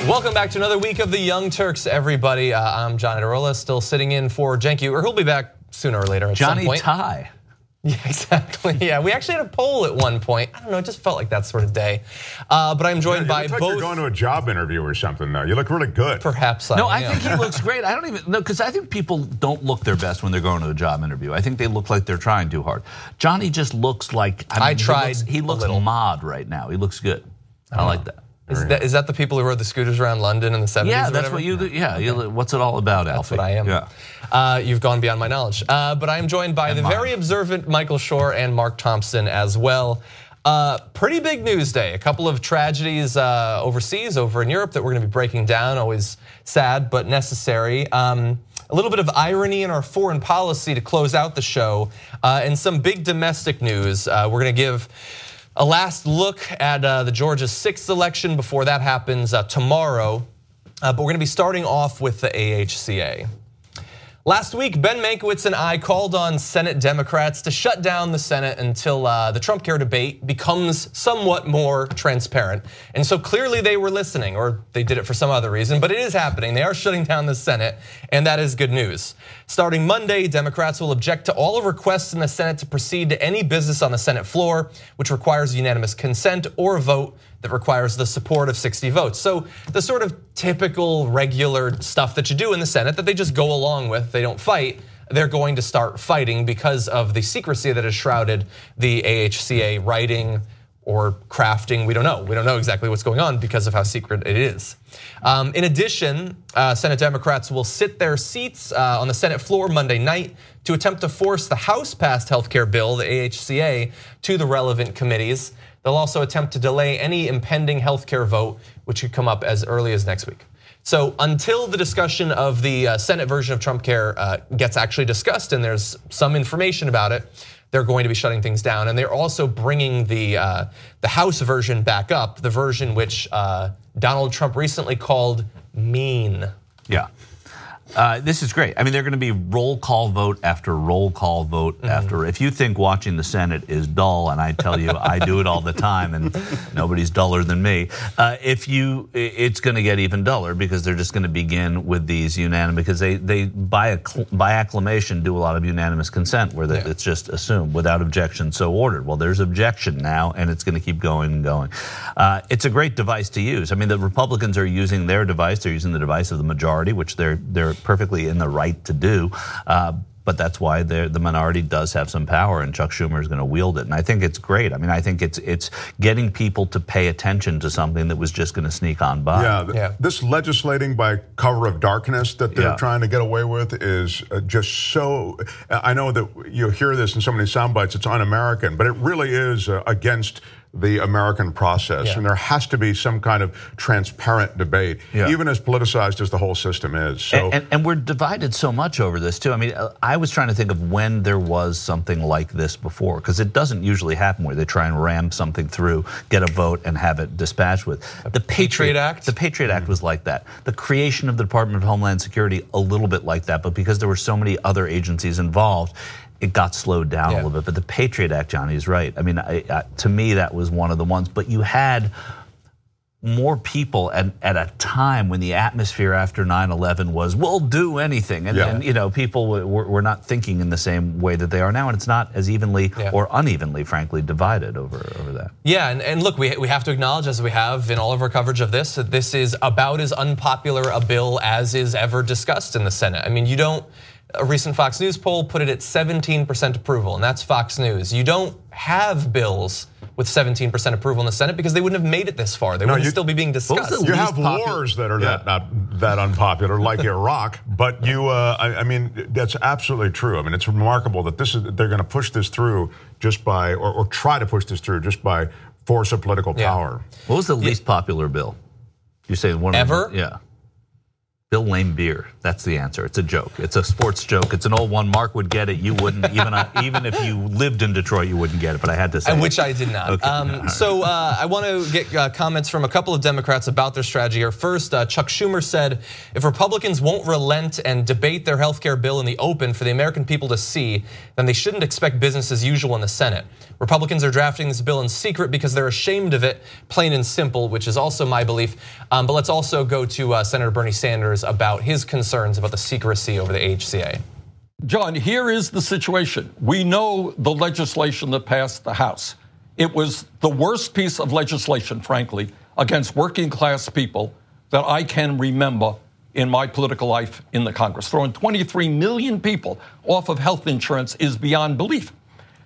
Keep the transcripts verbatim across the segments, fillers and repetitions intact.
Welcome back to another week of the Young Turks, everybody. Uh, I'm John Adarola, still sitting in for Cenk Uygur, who'll be back sooner or later at Johnny some point. Ty. Yeah, exactly. Yeah, we actually had a poll at one point. I don't know, it just felt like that sort of day. Uh, but I'm joined yeah, by you look both. like you're going to a job interview or something, though. You look really good. Perhaps I No, I am. think he looks great. I don't even no, because I think people don't look their best when they're going to a job interview. I think they look like they're trying too hard. Johnny just looks like I, mean, I tried He looks, he looks a little. mod right now. He looks good. I like that. Is that, is that the people who rode the scooters around London in the seventies? Yeah, or that's whatever? what you do. Yeah, okay. you, what's it all about, That's Alfie? what I am. Yeah. Uh, you've gone beyond my knowledge. Uh, but I am joined by And the mine. very observant Michael Shore and Mark Thompson as well. Uh, pretty big news day. A couple of tragedies uh, overseas, over in Europe, that we're going to be breaking down. Always sad, but necessary. Um, a little bit of irony in our foreign policy to close out the show, uh, and some big domestic news. Uh, we're going to give a last look at uh, the Georgia sixth election before that happens uh, tomorrow. Uh, but we're going to be starting off with the A H C A. Last week, Ben Mankiewicz and I called on Senate Democrats to shut down the Senate until uh, the Trump Care debate becomes somewhat more transparent. And so clearly they were listening, or they did it for some other reason, but it is happening. They are shutting down the Senate, and that is good news. Starting Monday, Democrats will object to all requests in the Senate to proceed to any business on the Senate floor, which requires unanimous consent or a vote that requires the support of sixty votes. So the sort of typical regular stuff that you do in the Senate that they just go along with, they don't fight, they're going to start fighting because of the secrecy that has shrouded the A H C A writing or crafting. We don't know. We don't know exactly what's going on because of how secret it is. Um, in addition, uh, Senate Democrats will sit their seats uh, on the Senate floor Monday night to attempt to force the House-passed health care bill, the A H C A, to the relevant committees. They'll also attempt to delay any impending health care vote, which could come up as early as next week. So until the discussion of the uh, Senate version of Trump Care uh, gets actually discussed and there's some information about it, they're going to be shutting things down. And they're also bringing the uh, the House version back up, the version which uh, Donald Trump recently called mean. Yeah. Uh, this is great. I mean, they're going to be roll call vote after roll call vote mm-hmm. after. If you think watching the Senate is dull, and I tell you, I do it all the time, and nobody's duller than me. Uh, if you, it's going to get even duller because they're just going to begin with these unanimous, because they they by a, by acclamation do a lot of unanimous consent where they, yeah. it's just assumed without objection, so ordered. Well, there's objection now, and it's going to keep going and going. Uh, it's a great device to use. I mean, the Republicans are using their device. They're using the device of the majority, which they're they're perfectly in the right to do, uh, but that's why the minority does have some power, and Chuck Schumer is going to wield it. And I think it's great. I mean, I think it's it's getting people to pay attention to something that was just going to sneak on by. Yeah, yeah, this legislating by cover of darkness that they're yeah. trying to get away with is just so. I know that you hear this in so many sound bites. It's un-American, but it really is against the American process, yeah. and there has to be some kind of transparent debate, yeah. even as politicized as the whole system is. So, and, and, and we're divided so much over this too. I mean, I was trying to think of when there was something like this before, because it doesn't usually happen where they try and ram something through, get a vote, and have it dispatched with. The Patriot, Patriot Act? The Patriot Act was like that. The creation of the Department of Homeland Security, a little bit like that, but because there were so many other agencies involved, it got slowed down yeah. a little bit. But the Patriot Act, Johnny, is right. I mean, I, I, to me, that was one of the ones. But you had more people at, at a time when the atmosphere after nine eleven was, we'll do anything. And, yeah. and you know, people were, were not thinking in the same way that they are now. And it's not as evenly yeah. or unevenly, frankly, divided over, over that. Yeah, and, and look, we, we have to acknowledge, as we have in all of our coverage of this, that this is about as unpopular a bill as is ever discussed in the Senate. I mean, you don't, a recent Fox News poll put it at seventeen percent approval, and that's Fox News. You don't have bills with seventeen percent approval in the Senate because they wouldn't have made it this far. They no, wouldn't you, still be being discussed. You have wars that are yeah. that not that unpopular, like Iraq. But you, uh, I, I mean, that's absolutely true. I mean, it's remarkable that this is they're going to push this through just by, or, or try to push this through just by force of political power. Yeah. What was the least yeah. popular bill? You say one ever? Of them, yeah. Bill Lame Beer. That's the answer. It's a joke. It's a sports joke. It's an old one. Mark would get it. You wouldn't. Even even if you lived in Detroit, you wouldn't get it. But I had to say. Which I did not. Okay. Um, so uh, I want to get uh, comments from a couple of Democrats about their strategy here. First, uh, Chuck Schumer said, if Republicans won't relent and debate their health care bill in the open for the American people to see, then they shouldn't expect business as usual in the Senate. Republicans are drafting this bill in secret because they're ashamed of it, plain and simple, which is also my belief. Um, but let's also go to uh, Senator Bernie Sanders about his concerns about the secrecy over the A H C A. John, here is the situation. We know the legislation that passed the House. It was the worst piece of legislation, frankly, against working class people that I can remember in my political life in the Congress. Throwing twenty-three million people off of health insurance is beyond belief.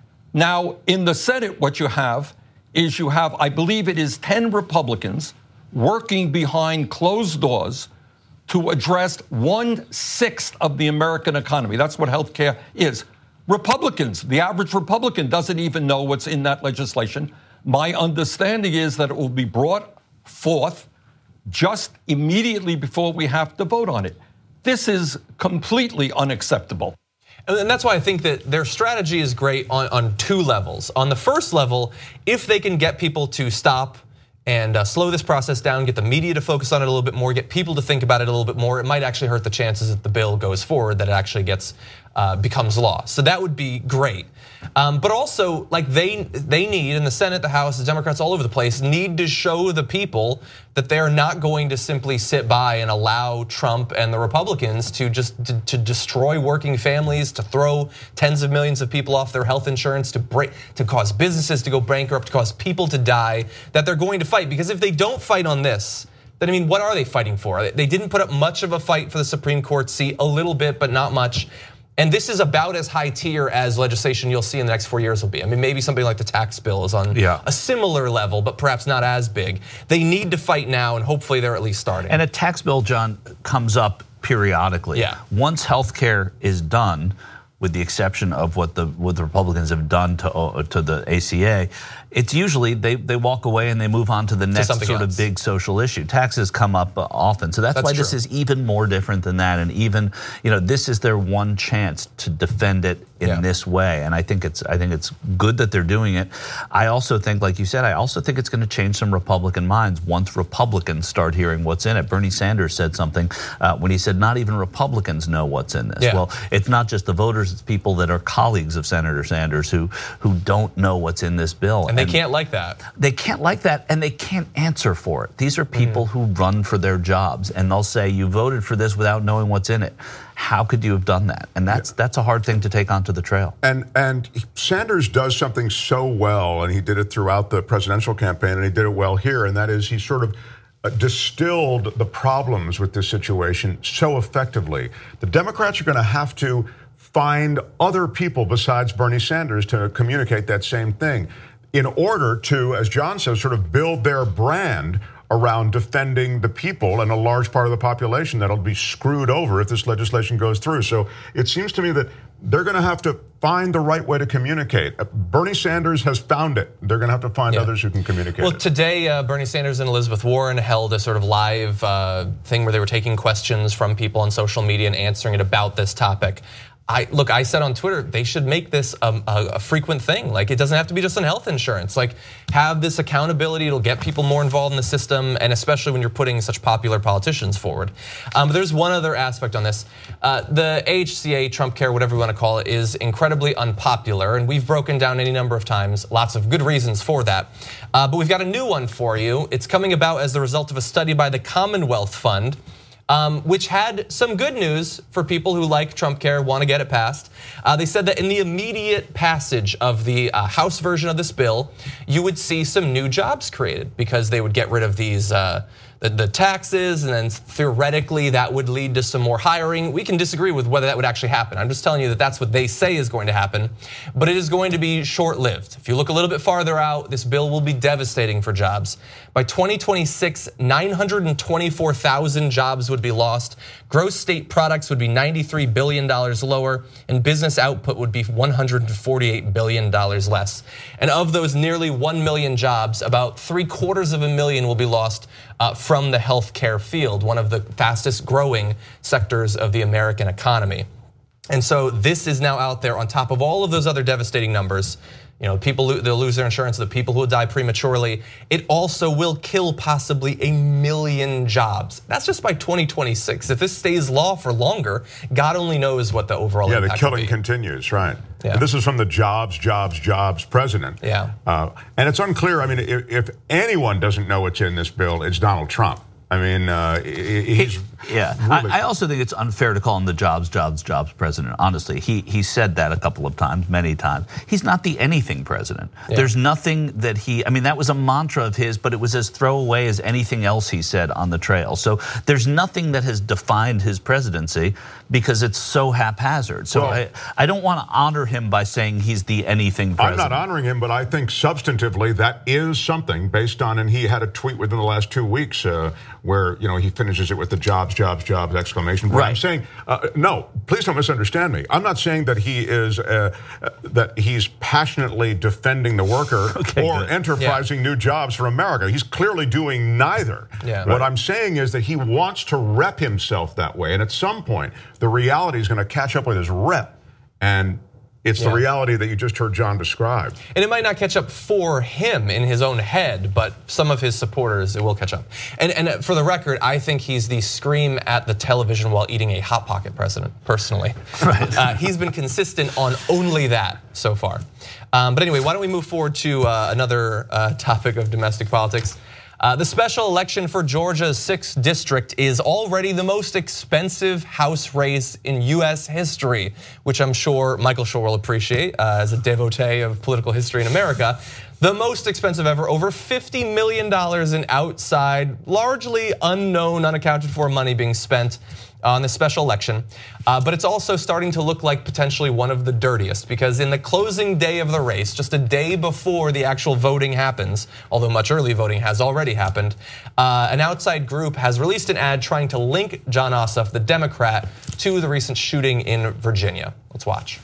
Now, in the Senate, what you have is you have, I believe it is ten Republicans working behind closed doors to address one-sixth of the American economy. That's what health care is. Republicans, the average Republican doesn't even know what's in that legislation. My understanding is that it will be brought forth just immediately before we have to vote on it. This is completely unacceptable. And that's why I think that their strategy is great on, on two levels. On the first level, if they can get people to stop and uh, slow this process down, get the media to focus on it a little bit more, get people to think about it a little bit more, it might actually hurt the chances that the bill goes forward, that it actually gets uh, becomes law. So that would be great. Um, but also, like they they need in the Senate, the House, the Democrats all over the place need to show the people that they're not going to simply sit by and allow Trump and the Republicans to just to, to destroy working families, to throw tens of millions of people off their health insurance, to break, to cause businesses to go bankrupt, to cause people to die. That they're going to fight, because if they don't fight on this, then I mean, what are they fighting for? They didn't put up much of a fight for the Supreme Court seat, a little bit, but not much. And this is about as high tier as legislation you'll see in the next four years will be. I mean, maybe something like the tax bill is on yeah. a similar level, but perhaps not as big. They need to fight now, and hopefully they're at least starting. And a tax bill, John, comes up periodically. Yeah. Once health care is done, with the exception of what the what the Republicans have done to to the A C A, it's usually they they walk away and they move on to the next sort else. of big social issue. Taxes come up often, so that's, that's why true. this is even more different than that. And even you know this is their one chance to defend it in yeah. this way. And I think it's I think it's good that they're doing it. I also think, like you said, I also think it's going to change some Republican minds once Republicans start hearing what's in it. Bernie Sanders said something uh, when he said not even Republicans know what's in this. Yeah. Well, it's not just the voters. It's people that are colleagues of Senator Sanders who who don't know what's in this bill. And they and can't like that. They can't like that, and they can't answer for it. These are people mm. who run for their jobs, and they'll say, you voted for this without knowing what's in it. How could you have done that? And that's yeah. that's a hard thing to take onto the trail. And and Sanders does something so well, and he did it throughout the presidential campaign, and he did it well here, and that is he sort of distilled the problems with this situation so effectively. The Democrats are going to have to find other people besides Bernie Sanders to communicate that same thing in order to, as John says, sort of build their brand around defending the people and a large part of the population that'll be screwed over if this legislation goes through. So it seems to me that they're going to have to find the right way to communicate. Bernie Sanders has found it. They're going to have to find yeah. others who can communicate. Well, it. today uh, Bernie Sanders and Elizabeth Warren held a sort of live uh, thing where they were taking questions from people on social media and answering it about this topic. I, look, I said on Twitter, they should make this a, a frequent thing. Like, it doesn't have to be just on health insurance. Like, have this accountability. It'll get people more involved in the system, and especially when you're putting such popular politicians forward. Um, but there's one other aspect on this. Uh, the A H C A, Trump Care, whatever you want to call it, is incredibly unpopular, and we've broken down any number of times. Lots of good reasons for that. Uh, but we've got a new one for you. It's coming about as the result of a study by the Commonwealth Fund, Um, which had some good news for people who like Trump Care, want to get it passed. Uh, they said that in the immediate passage of the uh, House version of this bill, you would see some new jobs created because they would get rid of these uh, the, the taxes, and then theoretically that would lead to some more hiring. We can disagree with whether that would actually happen. I'm just telling you that that's what they say is going to happen, but it is going to be short-lived. If you look a little bit farther out, this bill will be devastating for jobs. By twenty twenty-six, nine hundred twenty-four thousand jobs would would be lost. Gross state products would be ninety-three billion dollars lower, and business output would be one hundred forty-eight billion dollars less. And of those nearly one million jobs, about three quarters of a million will be lost uh, from the healthcare field, one of the fastest growing sectors of the American economy. And so this is now out there on top of all of those other devastating numbers. You know, people, they'll lose their insurance, the people who will die prematurely. It also will kill possibly a million jobs. That's just by twenty twenty-six. If this stays law for longer, God only knows what the overall yeah, impact the killing will be. continues, right. Yeah. And this is from the jobs, jobs, jobs president. Yeah. Uh, and it's unclear, I mean, if, if anyone doesn't know what's in this bill, it's Donald Trump. I mean, uh, he's yeah. really I, I also think it's unfair to call him the jobs, jobs, jobs president. Honestly, he he said that a couple of times, many times. He's not the anything president. Yeah. There's nothing that he. I mean, that was a mantra of his, but it was as throwaway as anything else he said on the trail. So there's nothing that has defined his presidency because it's so haphazard. So well, I I don't want to honor him by saying he's the anything president. I'm not honoring him, but I think substantively that is something based on, and he had a tweet within the last two weeks. Uh, where, you know, he finishes it with the jobs, jobs, jobs, exclamation point. Right. I'm saying, uh, no, please don't misunderstand me. I'm not saying that he is, uh, uh, that he's passionately defending the worker okay, or good. enterprising yeah. new jobs for America. He's clearly doing neither. Yeah. What right. I'm saying is that he wants to rep himself that way. And at some point, the reality is going to catch up with his rep. And it's yeah. the reality that you just heard John describe. And it might not catch up for him in his own head, but some of his supporters, it will catch up. And, and for the record, I think he's the scream at the television while eating a Hot Pocket president, personally. Right. Uh, he's been consistent on only that so far. Um, but anyway, why don't we move forward to uh, another uh, topic of domestic politics. Uh, the special election for Georgia's sixth district is already the most expensive House race in U S history, which I'm sure Michael Schur will appreciate uh, as a devotee of political history in America. The most expensive ever, over fifty million dollars in outside, largely unknown, unaccounted for money being spent on the special election. Uh, but it's also starting to look like potentially one of the dirtiest, because in the closing day of the race, just a day before the actual voting happens, although much early voting has already happened, uh, an outside group has released an ad trying to link Jon Ossoff, the Democrat, to the recent shooting in Virginia. Let's watch.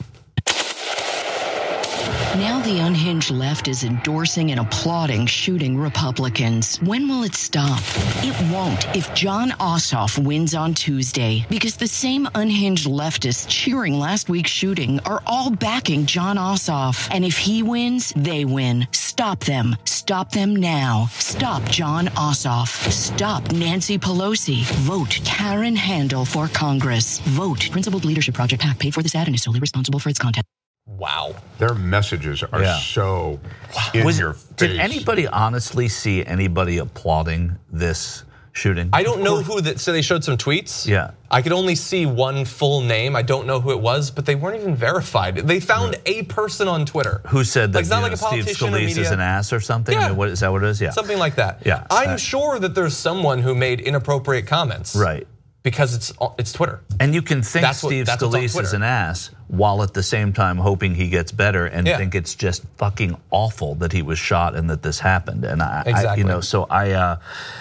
Now the unhinged left is endorsing and applauding shooting Republicans. When will it stop? It won't if Jon Ossoff wins on Tuesday, because the same unhinged leftists cheering last week's shooting are all backing Jon Ossoff. And if he wins, they win. Stop them. Stop them now. Stop Jon Ossoff. Stop Nancy Pelosi. Vote Karen Handel for Congress. Vote Principled Leadership Project PAC paid for this ad and is solely responsible for its content. Wow. Their messages are yeah. so in Was, your face. Did anybody honestly see anybody applauding this shooting? I don't know who that, so they showed some tweets. Yeah. I could only see one full name. I don't know who it was, but they weren't even verified. They found yeah. a person on Twitter. Who said that, like, not you like know, a politician Steve or Scalise media. is an ass or something? Yeah. What, is that what it is? Yeah. Something like that. Yeah. I'm uh, sure that there's someone who made inappropriate comments. Right. Because it's it's Twitter. And you can think that's what, Steve Scalise is an ass while at the same time hoping he gets better and yeah. think it's just fucking awful that he was shot and that this happened. And I, exactly. I you know, so I, uh,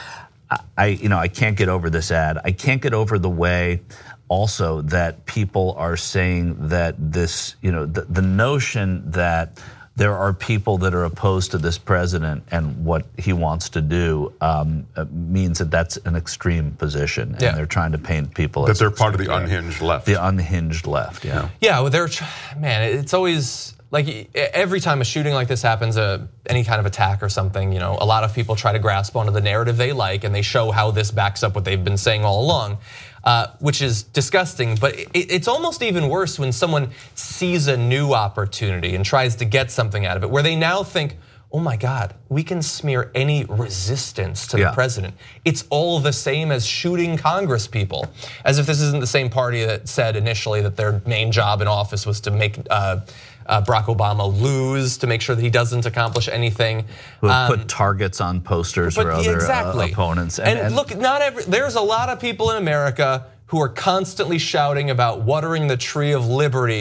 I, you know, I can't get over this ad. I can't get over the way also that people are saying that this, you know, the, the notion that there are people that are opposed to this president and what he wants to do um, means that that's an extreme position, and yeah. they're trying to paint people that as they're part of the unhinged left. The unhinged left, yeah. Yeah, well, they're man. It's always like every time a shooting like this happens, uh, any kind of attack or something. You know, a lot of people try to grasp onto the narrative they like, and they show how this backs up what they've been saying all along. Uh, which is disgusting, but it, it's almost even worse when someone sees a new opportunity and tries to get something out of it, where they now think, oh my God, we can smear any resistance to yeah. the president. It's all the same as shooting Congress people, as if this isn't the same party that said initially that their main job in office was to make uh, uh, Barack Obama lose, to make sure that he doesn't accomplish anything. Who um, put targets on posters or other exactly. uh, opponents. And, and, and look, not every, there's a lot of people in America who are constantly shouting about watering the tree of liberty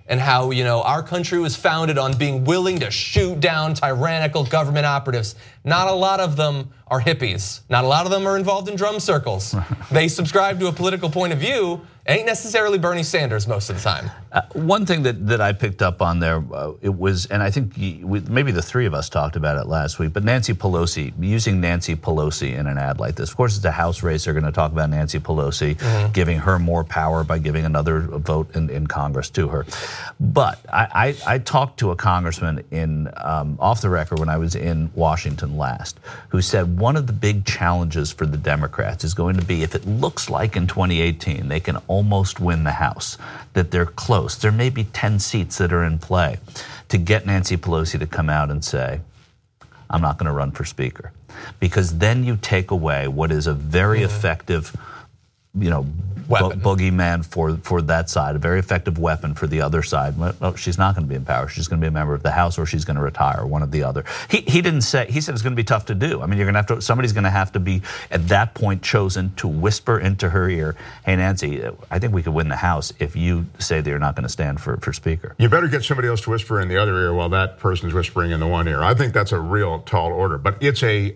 and how, you know, our country was founded on being willing to shoot down tyrannical government operatives. Not a lot of them are hippies. Not a lot of them are involved in drum circles. They subscribe to a political point of view. Ain't necessarily Bernie Sanders most of the time. Uh, one thing that, that I picked up on there, uh, it was, and I think we, maybe the three of us talked about it last week, but Nancy Pelosi, using Nancy Pelosi in an ad like this. Of course, it's a House race. They're going to talk about Nancy Pelosi, mm-hmm. giving her more power by giving another vote in, in Congress to her. But I, I, I talked to a congressman in um, off the record when I was in Washington last, who said one of the big challenges for the Democrats is going to be, if it looks like in twenty eighteen they can almost win the House, that they're close. There may be ten seats that are in play, to get Nancy Pelosi to come out and say, I'm not going to run for Speaker. Because then you take away what is a very mm-hmm. effective, you know, bo- boogeyman for, for that side, a very effective weapon for the other side. Well, she's not going to be in power. She's going to be a member of the House, or she's going to retire, one of the other. He he didn't say, he said it's going to be tough to do. I mean, you're going to have to, somebody's going to have to be at that point chosen to whisper into her ear, hey, Nancy, I think we could win the House if you say that you're not going to stand for, for Speaker. You better get somebody else to whisper in the other ear while that person's whispering in the one ear. I think that's a real tall order, but it's a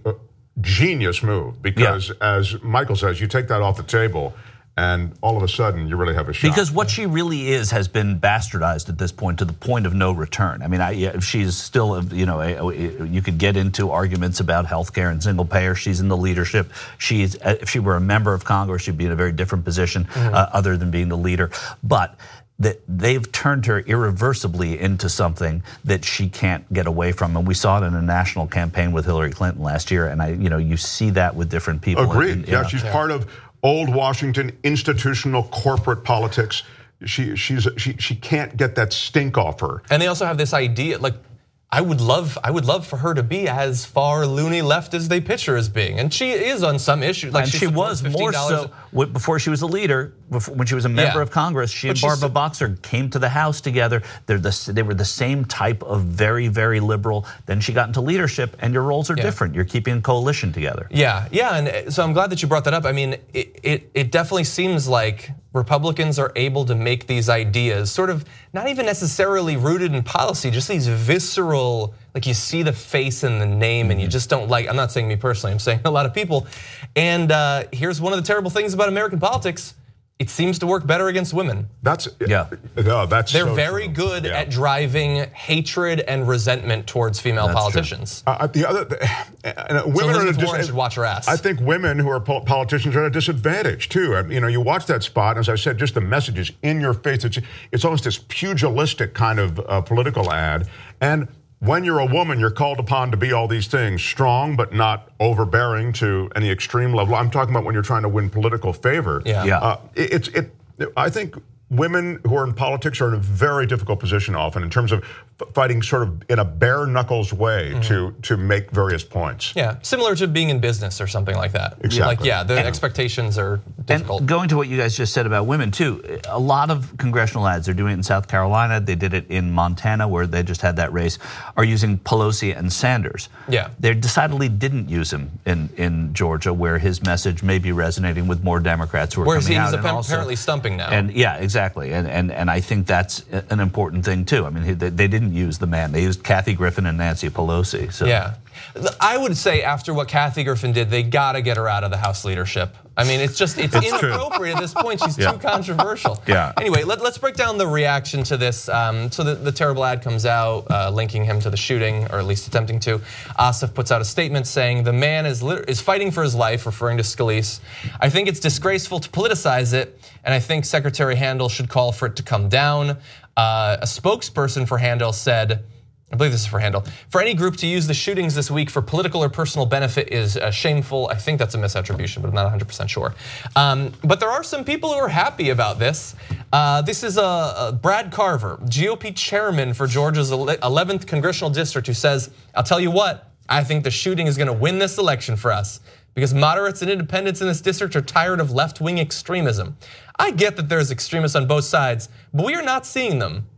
genius move because, yeah. as Michael says, you take that off the table and all of a sudden you really have a shot. Because what she really is has been bastardized at this point to the point of no return. I mean, I, she's still, you know, a, a, you could get into arguments about healthcare and single payer. She's in the leadership. She's, if she were a member of Congress, she'd be in a very different position mm-hmm. uh, other than being the leader. But that they've turned her irreversibly into something that she can't get away from, and we saw it in a national campaign with Hillary Clinton last year. And I, you know, you see that with different people. Agreed. And, and, yeah, know. she's yeah. part of old Washington institutional corporate politics. She she's she she can't get that stink off her. And they also have this idea, like, I would love, I would love for her to be as far loony left as they pitch her as being, and she is on some issues. Like and she was more so before she was a leader. Before, when she was a member yeah. of Congress, she but and Barbara Boxer came to the House together. They're the, they were the same type of very, very liberal. Then she got into leadership, and your roles are yeah. different. You're keeping a coalition together. Yeah, yeah, and so I'm glad that you brought that up. I mean, it it, it definitely seems like Republicans are able to make these ideas sort of not even necessarily rooted in policy, just these visceral, like you see the face and the name and you just don't like, I'm not saying me personally, I'm saying a lot of people. And uh, here's one of the terrible things about American politics. It seems to work better against women. That's yeah. No, that's they're so very true. good yeah. at driving hatred and resentment towards female that's politicians. Uh, the other, uh, women so are at a dis- should watch her ass. I think women who are politicians are at a disadvantage too. You know, you watch that spot, and as I said, just the messages in your face. It's it's almost this pugilistic kind of uh, political ad, and when you're a woman, you're called upon to be all these things, strong but not overbearing to any extreme level. I'm talking about when you're trying to win political favor. Yeah, yeah. Uh, it, it's it. I think women who are in politics are in a very difficult position often in terms of fighting sort of in a bare knuckles way mm-hmm. to to make various points. Yeah, similar to being in business or something like that. Exactly. Like, yeah, the and, expectations are difficult. And going to what you guys just said about women too, a lot of congressional ads, they're doing it in South Carolina, they did it in Montana where they just had that race, are using Pelosi and Sanders. Yeah. They decidedly didn't use him in, in Georgia where his message may be resonating with more Democrats who are Whereas coming he's out. Whereas he's apparently stumping now. And yeah, exactly. And, and, and I think that's an important thing too. I mean, they, they didn't use the man. They used Kathy Griffin and Nancy Pelosi. So. Yeah. I would say after what Kathy Griffin did, they got to get her out of the House leadership. I mean, it's just, it's, it's inappropriate true. At this point. She's yeah. too controversial. Yeah. Anyway, let, let's break down the reaction to this. Um, so the, the terrible ad comes out, uh, linking him to the shooting, or at least attempting to. Ossoff puts out a statement saying the man is is fighting for his life, referring to Scalise. I think it's disgraceful to politicize it, and I think Secretary Handel should call for it to come down. Uh, a spokesperson for Handel said, I believe this is for Handel, for any group to use the shootings this week for political or personal benefit is uh, shameful. I think that's a misattribution, but I'm not one hundred percent sure. Um, but there are some people who are happy about this. Uh, this is a, a Brad Carver, G O P chairman for Georgia's eleventh congressional district, who says, I'll tell you what, I think the shooting is gonna win this election for us because moderates and independents in this district are tired of left-wing extremism. I get that there's extremists on both sides, but we are not seeing them.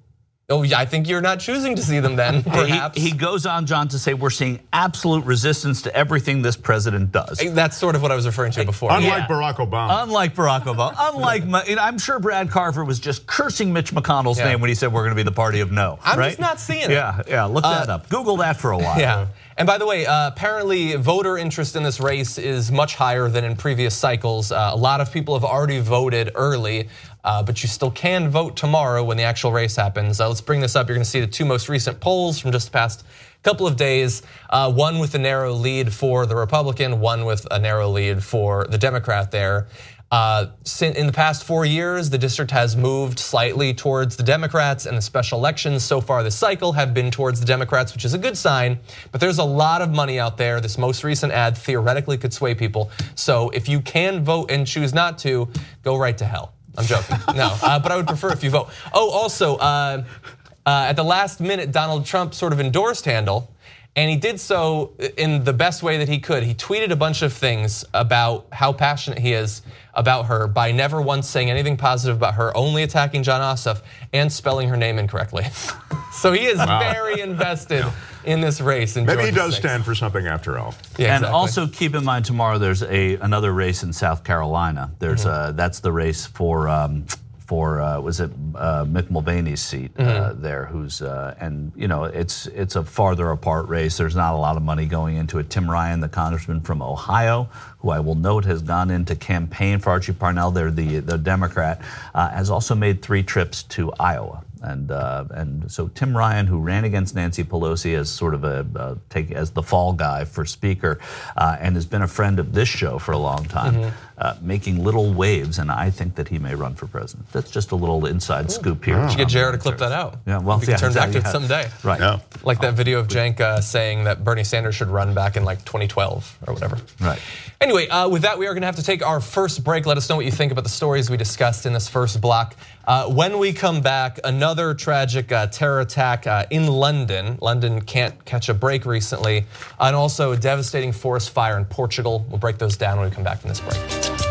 Oh, yeah, I think you're not choosing to see them then, perhaps. He, he goes on, John, to say we're seeing absolute resistance to everything this president does. That's sort of what I was referring to before. Unlike Yeah. Barack Obama. Unlike Barack Obama. Unlike, you know, I'm sure Brad Carver was just cursing Mitch McConnell's Yeah. name when he said we're going to be the party of no. I'm right? just not seeing it. Yeah, yeah, look that up. Google that for a while. Yeah. And by the way, uh, apparently voter interest in this race is much higher than in previous cycles. Uh, a lot of people have already voted early, uh, but you still can vote tomorrow when the actual race happens. Uh, let's bring this up. You're going to see the two most recent polls from just the past couple of days. Uh, one with a narrow lead for the Republican, one with a narrow lead for the Democrat there. Uh, in the past four years, the district has moved slightly towards the Democrats, and the special elections so far this cycle have been towards the Democrats, which is a good sign. But there's a lot of money out there. This most recent ad theoretically could sway people. So if you can vote and choose not to, go right to hell. I'm joking. No, uh, but I would prefer if you vote. Oh, also, uh, uh, at the last minute, Donald Trump sort of endorsed Handel. And he did so in the best way that he could. He tweeted a bunch of things about how passionate he is about her by never once saying anything positive about her, only attacking Jon Ossoff and spelling her name incorrectly. So he is wow. very invested in this race. In Maybe Georgia he does six. stand for something after all. Yeah, and exactly. also keep in mind tomorrow there's a another race in South Carolina. There's mm-hmm. a, that's the race for. Um, For uh, was it uh, Mick Mulvaney's seat uh, mm-hmm. there? Who's uh, and you know it's it's a farther apart race. There's not a lot of money going into it. Tim Ryan, the congressman from Ohio, who I will note has gone into campaign for Archie Parnell, they're the the Democrat, uh, has also made three trips to Iowa. And uh, and so Tim Ryan, who ran against Nancy Pelosi as sort of a uh, take as the fall guy for Speaker, uh, and has been a friend of this show for a long time, mm-hmm. uh, making little waves, and I think that he may run for president. That's just a little inside Ooh. scoop here. Did you get Jared to clip that out? Yeah, well, we yeah, can turn back to it yeah. someday. Right. Yeah. Like that video of Cenk uh, saying that Bernie Sanders should run back in like twenty twelve or whatever. Right. Anyway, uh, with that, we are going to have to take our first break. Let us know what you think about the stories we discussed in this first block. Uh, when we come back, another tragic uh, terror attack uh, in London. London can't catch a break recently. And also a devastating forest fire in Portugal. We'll break those down when we come back from this break.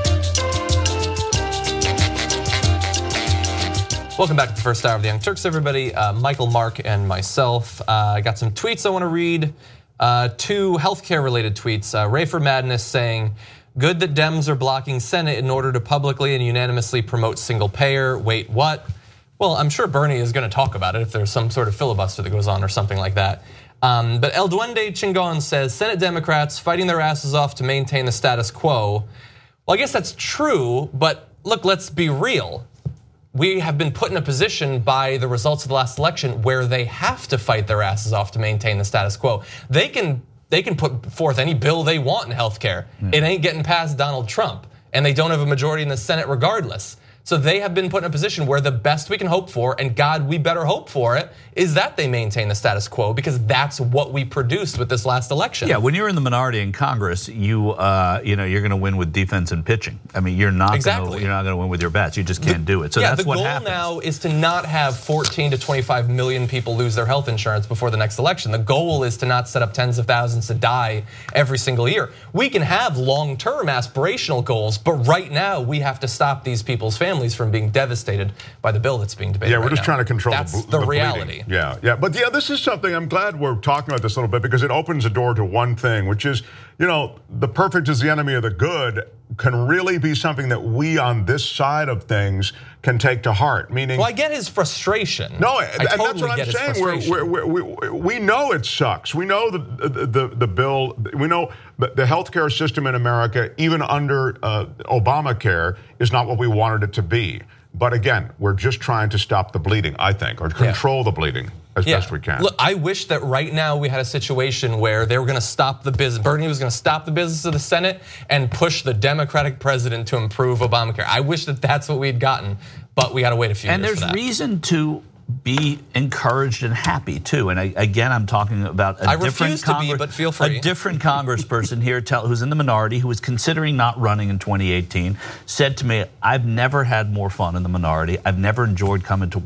Welcome back to the first hour of the Young Turks, everybody. Uh, Michael, Mark, and myself. I uh, got some tweets I want to read. Uh, two healthcare-related tweets. Uh, Rafer Madness saying, good that Dems are blocking Senate in order to publicly and unanimously promote single payer. Wait, what? Well, I'm sure Bernie is going to talk about it if there's some sort of filibuster that goes on or something like that. Um, but El Duende Chingon says, Senate Democrats fighting their asses off to maintain the status quo. Well, I guess that's true, but look, let's be real. We have been put in a position by the results of the last election where they have to fight their asses off to maintain the status quo. They can they can put forth any bill they want in healthcare. Mm. It ain't getting past Donald Trump, and they don't have a majority in the Senate regardless. So they have been put in a position where the best we can hope for, and God, we better hope for it, is that they maintain the status quo, because that's what we produced with this last election. Yeah, when you're in the minority in Congress, you uh, you know you're going to win with defense and pitching. I mean, you're not exactly. gonna, you're not going to win with your bats. You just can't the, do it. So yeah, that's what happens. The goal now is to not have fourteen to twenty-five million people lose their health insurance before the next election. The goal is to not set up tens of thousands to die every single year. We can have long-term aspirational goals, but right now we have to stop these people's families from being devastated by the bill that's being debated. Yeah, we're right just now. trying to control that's the, the, the reality. Bleeding. Yeah, yeah, but yeah, this is something I'm glad we're talking about this a little bit, because it opens the door to one thing, which is, you know, the perfect is the enemy of the good can really be something that we on this side of things can take to heart. Meaning, well, I get his frustration. No, I and totally that's what get I'm his saying. frustration. We're, we're, we we know it sucks. We know the the the bill. We know the healthcare system in America, even under uh, Obamacare, is not what we wanted it to be. But again, we're just trying to stop the bleeding, I think, or control yeah. the bleeding as yeah. best we can. Look, I wish that right now we had a situation where they were going to stop the business. Bernie was going to stop the business of the Senate and push the Democratic president to improve Obamacare. I wish that that's what we'd gotten, but we got to wait a few and years for that. And there's reason to be encouraged and happy too. And I, again, I'm talking about a I different refuse to be, but feel free. A different congressperson here, tell, who's in the minority, who was considering not running in twenty eighteen, said to me, "I've never had more fun in the minority. I've never enjoyed coming to work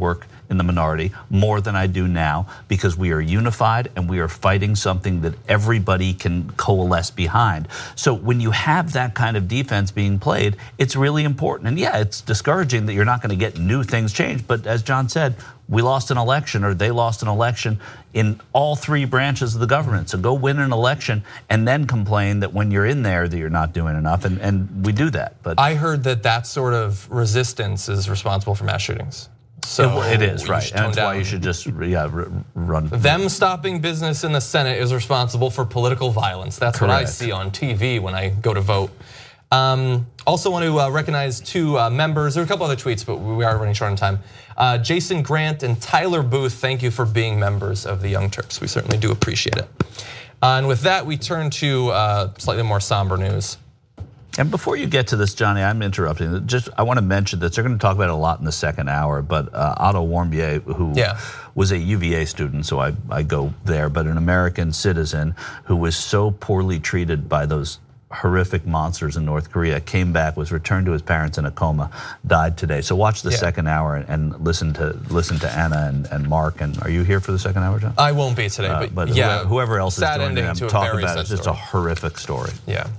in the minority more than I do now because we are unified and we are fighting something that everybody can coalesce behind. So when you have that kind of defense being played, it's really important. And yeah, it's discouraging that you're not going to get new things changed. But as John said, we lost an election, or they lost an election in all three branches of the government. So go win an election and then complain that when you're in there that you're not doing enough, and, and we do that. But I heard that that sort of resistance is responsible for mass shootings. So it, it is, right, and that's down. Why you should just yeah, run. Them stopping business in the Senate is responsible for political violence. That's Correct. What I see on T V when I go to vote. Um, also want to uh, recognize two uh, members. There are a couple other tweets, but we are running short on time. Uh, Jason Grant and Tyler Booth, thank you for being members of the Young Turks. We certainly do appreciate it. Uh, and with that, we turn to uh, slightly more somber news. And before you get to this, Johnny, I'm interrupting. Just I want to mention this. They're going to talk about it a lot in the second hour. But uh, Otto Warmbier, who yeah. was a U V A student, so I, I go there, but an American citizen who was so poorly treated by those horrific monsters in North Korea, came back, was returned to his parents in a coma, died today. So watch the yeah. second hour and listen to listen to Anna and, and Mark. And are you here for the second hour, John? I won't be today, but, uh, but yeah, whoever else is joining them, talk about it. It's just story. a horrific story. Yeah.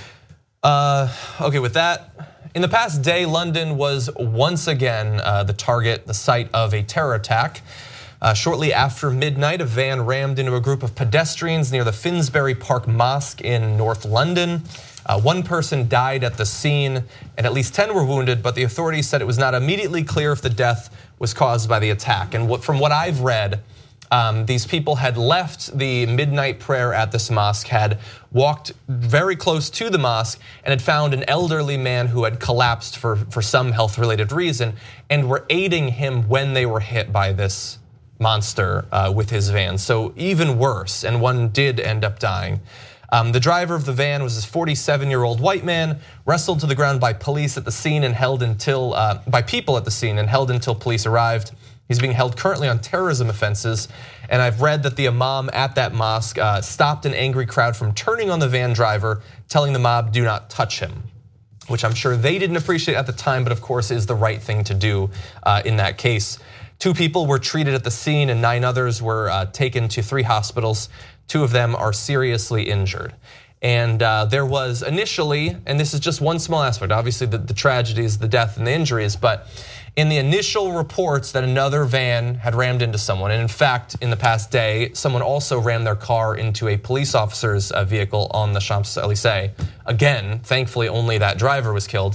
Uh, okay, with that, in the past day, London was once again uh, the target, the site of a terror attack. Uh, shortly after midnight, a van rammed into a group of pedestrians near the Finsbury Park Mosque in North London. Uh, one person died at the scene and at least ten were wounded, but the authorities said it was not immediately clear if the death was caused by the attack. And what, from what I've read, um, these people had left the midnight prayer at this mosque, had walked very close to the mosque, and had found an elderly man who had collapsed for, for some health-related reason, and were aiding him when they were hit by this monster uh, with his van. So even worse, and one did end up dying. Um, the driver of the van was this forty-seven-year-old white man, wrestled to the ground by police at the scene and held until, uh, by people at the scene and held until police arrived. He's being held currently on terrorism offenses. And I've read that the imam at that mosque uh, stopped an angry crowd from turning on the van driver, telling the mob, do not touch him, which I'm sure they didn't appreciate at the time, but of course is the right thing to do uh, in that case. Two people were treated at the scene and nine others were uh, taken to three hospitals. Two of them are seriously injured. And uh, there was initially, and this is just one small aspect, obviously the, the tragedies, the death and the injuries, but in the initial reports that another van had rammed into someone, and in fact, in the past day, someone also rammed their car into a police officer's vehicle on the Champs-Élysées. Again, thankfully only that driver was killed.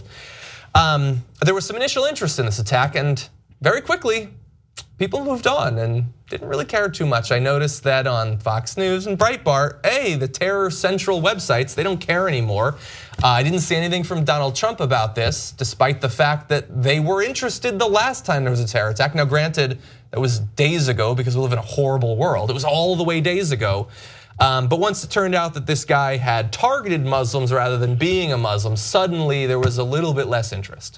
Um, there was some initial interest in this attack, and very quickly, people moved on and didn't really care too much. I noticed that on Fox News and Breitbart, hey, the Terror Central websites, they don't care anymore. Uh, I didn't see anything from Donald Trump about this, despite the fact that they were interested the last time there was a terror attack. Now, granted, that was days ago because we live in a horrible world. It was all the way days ago. Um, but once it turned out that this guy had targeted Muslims rather than being a Muslim, suddenly there was a little bit less interest.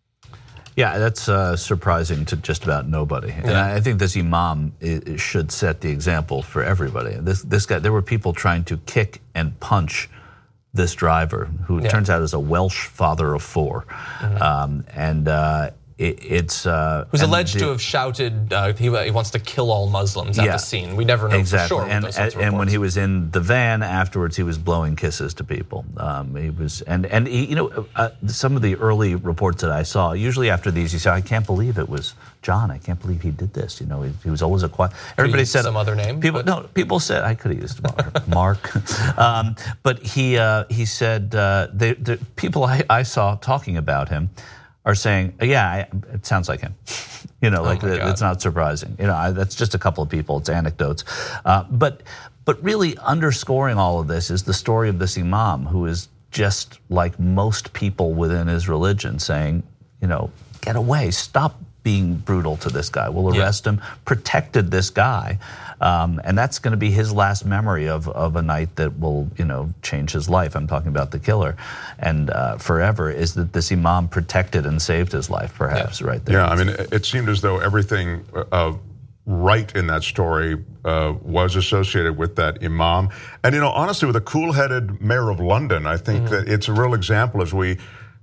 Yeah, that's uh, surprising to just about nobody. Yeah. And I think this imam should set the example for everybody. This this guy, there were people trying to kick and punch this driver, who yeah. turns out is a Welsh father of four, mm-hmm. um, and uh, it, it's uh, who's alleged the, to have shouted uh, he, he wants to kill all Muslims at yeah, the scene. We never know exactly. for sure. And, and, and when he was in the van afterwards, he was blowing kisses to people. Um, he was, and and he, you know, uh, some of the early reports that I saw, usually after these, you say, I can't believe it was John. I can't believe he did this. You know, he, he was always a quiet. Everybody said some other name. People, no, people said I could have used Mark. Mark. Um, but he uh, he said uh, the, the people I, I saw talking about him are saying, yeah, I, it sounds like him. You know, like oh it, it's not surprising. You know, I, that's just a couple of people. It's anecdotes, uh, but but really underscoring all of this is the story of this imam who is just like most people within his religion, saying, you know, get away, stop being brutal to this guy. We'll arrest yeah. him. Protected this guy, um, and that's going to be his last memory of of a night that will, you know, change his life. I'm talking about the killer, and uh, forever is that this imam protected and saved his life, perhaps, yeah. right there. Yeah, I mean, it seemed as though everything uh, right in that story uh, was associated with that imam, and you know, honestly, with a cool-headed mayor of London, I think mm-hmm. that it's a real example as we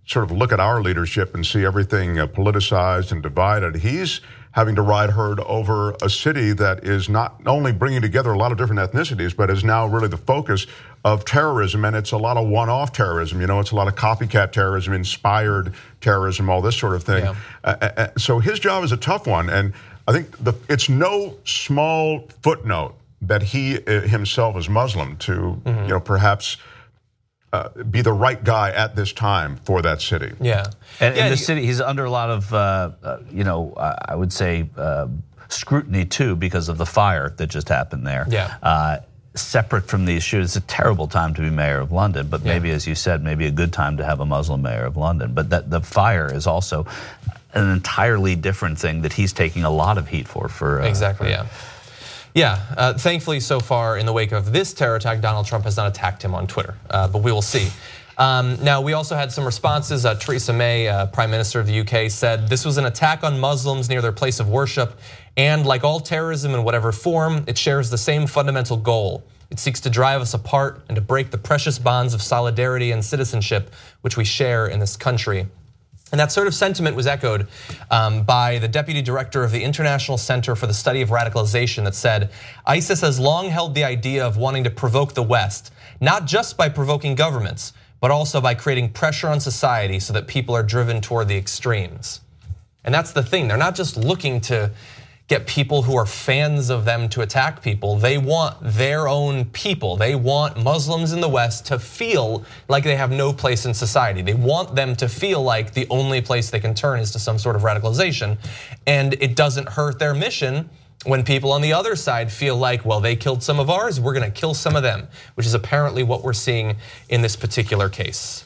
sort of look at our leadership and see everything uh, politicized and divided. He's having to ride herd over a city that is not only bringing together a lot of different ethnicities, but is now really the focus of terrorism. And it's a lot of one-off terrorism. You know, it's a lot of copycat terrorism, inspired terrorism, all this sort of thing. Yeah. Uh, uh, so his job is a tough one. And I think the, it's no small footnote that he uh, himself is Muslim to, mm-hmm. you know, perhaps Uh, be the right guy at this time for that city. Yeah. And yeah, in the you, city, he's under a lot of, uh, uh, you know, I would say uh, scrutiny too because of the fire that just happened there. Yeah. Uh, separate from these shootings, it's a terrible time to be mayor of London, but maybe, yeah. as you said, maybe a good time to have a Muslim mayor of London. But that the fire is also an entirely different thing that he's taking a lot of heat for. For uh, exactly, for, yeah. Yeah, uh, thankfully so far in the wake of this terror attack, Donald Trump has not attacked him on Twitter, uh, but we will see. Um, now, we also had some responses. Uh, Theresa May, uh, Prime Minister of the U K, said this was an attack on Muslims near their place of worship, and like all terrorism in whatever form, it shares the same fundamental goal. It seeks to drive us apart and to break the precious bonds of solidarity and citizenship which we share in this country. And that sort of sentiment was echoed um, by the deputy director of the International Center for the Study of Radicalization that said, ISIS has long held the idea of wanting to provoke the West, not just by provoking governments, but also by creating pressure on society so that people are driven toward the extremes. And that's the thing, they're not just looking to get people who are fans of them to attack people. They want their own people. They want Muslims in the West to feel like they have no place in society. They want them to feel like the only place they can turn is to some sort of radicalization. And it doesn't hurt their mission when people on the other side feel like, well, they killed some of ours, we're gonna kill some of them, which is apparently what we're seeing in this particular case.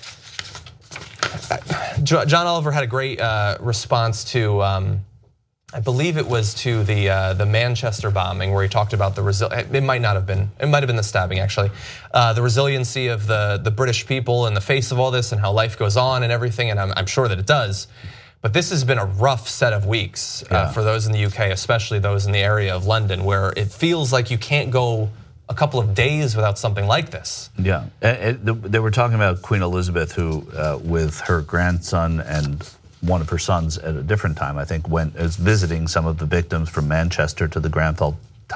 John Oliver had a great uh, response to, um, I believe it was to the uh, the Manchester bombing, where he talked about the resil. It might not have been. It might have been the stabbing, actually. Uh, the resiliency of the the British people in the face of all this, and how life goes on and everything. And I'm, I'm sure that it does. But this has been a rough set of weeks uh, yeah. for those in the U K, especially those in the area of London, where it feels like you can't go a couple of days without something like this. Yeah, they were talking about Queen Elizabeth, who uh, with her grandson and one of her sons at a different time, I think, went is visiting some of the victims from Manchester to the Grenfell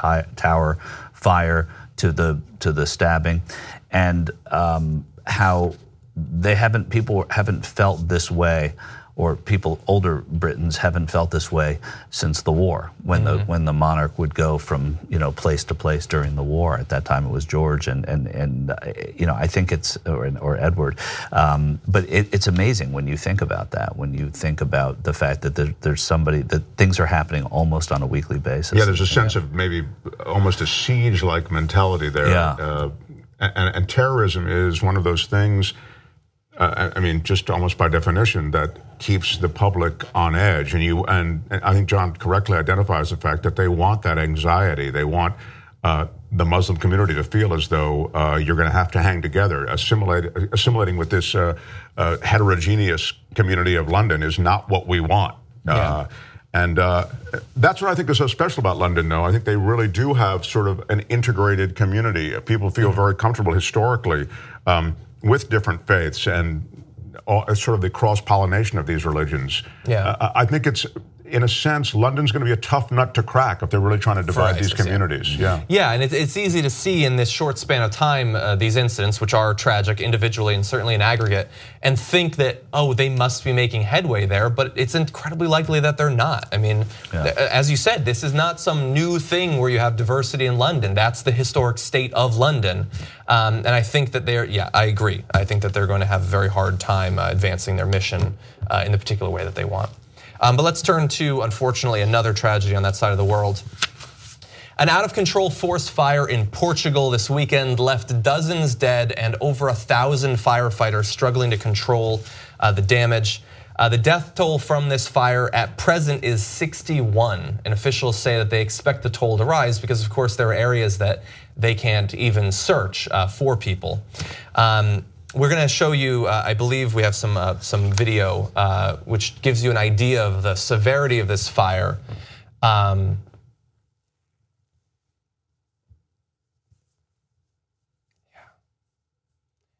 Tower fire to the to the stabbing, and um, how they haven't people haven't felt this way, or people older Britons haven't felt this way since the war, when mm-hmm. the when the monarch would go from you know place to place during the war. At that time it was George and and and uh, you know I think it's or, or Edward, um, but it, it's amazing when you think about that. When you think about the fact that there, there's somebody that things are happening almost on a weekly basis. Yeah, there's a sense of maybe almost a siege-like mentality there. Yeah. Uh, and, and terrorism is one of those things. Uh, I mean, just almost by definition, that keeps the public on edge. And you, and, and I think John correctly identifies the fact that they want that anxiety. They want uh, the Muslim community to feel as though uh, you're going to have to hang together. Assimilate, assimilating with this uh, uh, heterogeneous community of London is not what we want. Yeah. Uh, and uh, that's what I think is so special about London, though. I think they really do have sort of an integrated community. People feel very comfortable historically Um, with different faiths and all, sort of the cross-pollination of these religions. Yeah. Uh, I think it's, in a sense, London's going to be a tough nut to crack if they're really trying to divide ISIS, these communities. Yeah. yeah, yeah, and it's easy to see in this short span of time uh, these incidents, which are tragic individually and certainly in aggregate, and think that, oh, they must be making headway there, but it's incredibly likely that they're not. I mean, yeah. as you said, this is not some new thing where you have diversity in London. That's the historic state of London. Um, and I think that they're, yeah, I agree. I think that they're going to have a very hard time uh, advancing their mission uh, in the particular way that they want. Um, but let's turn to, unfortunately, another tragedy on that side of the world. An out-of-control forest fire in Portugal this weekend left dozens dead and over a thousand firefighters struggling to control uh, the damage. Uh, the death toll from this fire at present is sixty-one, and officials say that they expect the toll to rise because, of course, there are areas that they can't even search uh, for people. Um, We're going to show you, uh, I believe we have some uh, some video uh, which gives you an idea of the severity of this fire. Um,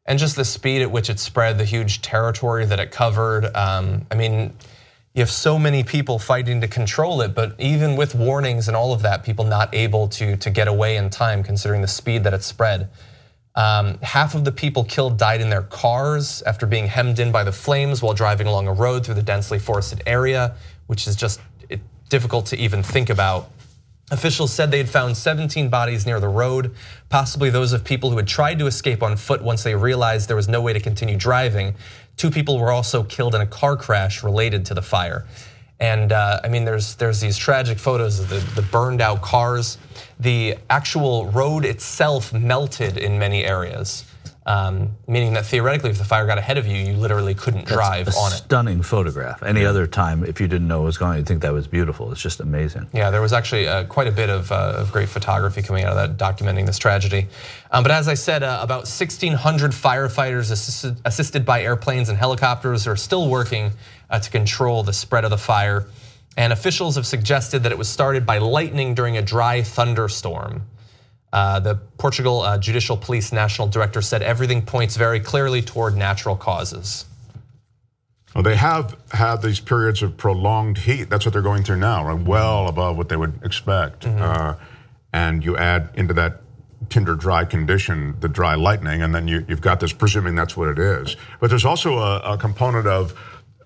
and just the speed at which it spread, the huge territory that it covered. Um, I mean, you have so many people fighting to control it, but even with warnings and all of that, people not able to, to get away in time considering the speed that it spread. Um, half of the people killed died in their cars after being hemmed in by the flames while driving along a road through the densely forested area, which is just it, difficult to even think about. Officials said they had found seventeen bodies near the road, possibly those of people who had tried to escape on foot once they realized there was no way to continue driving. Two people were also killed in a car crash related to the fire. And uh, I mean, there's there's these tragic photos of the, the burned out cars. The actual road itself melted in many areas, um, meaning that theoretically, if the fire got ahead of you, you literally couldn't drive That's a on it. Stunning photograph. Any other time, if you didn't know what was going on, you'd think that was beautiful. It's just amazing. Yeah, there was actually uh, quite a bit of, uh, of great photography coming out of that, documenting this tragedy. Um, but as I said, uh, about sixteen hundred firefighters assisted, assisted by airplanes and helicopters are still working uh, to control the spread of the fire. And officials have suggested that it was started by lightning during a dry thunderstorm. Uh, the Portugal uh, Judicial Police National Director said everything points very clearly toward natural causes. Well, they have had these periods of prolonged heat. That's what they're going through now, right? Well above what they would expect. Mm-hmm. uh, and you add into that tinder dry condition the dry lightning, and then you, you've got this, presuming that's what it is. But there's also a, a component of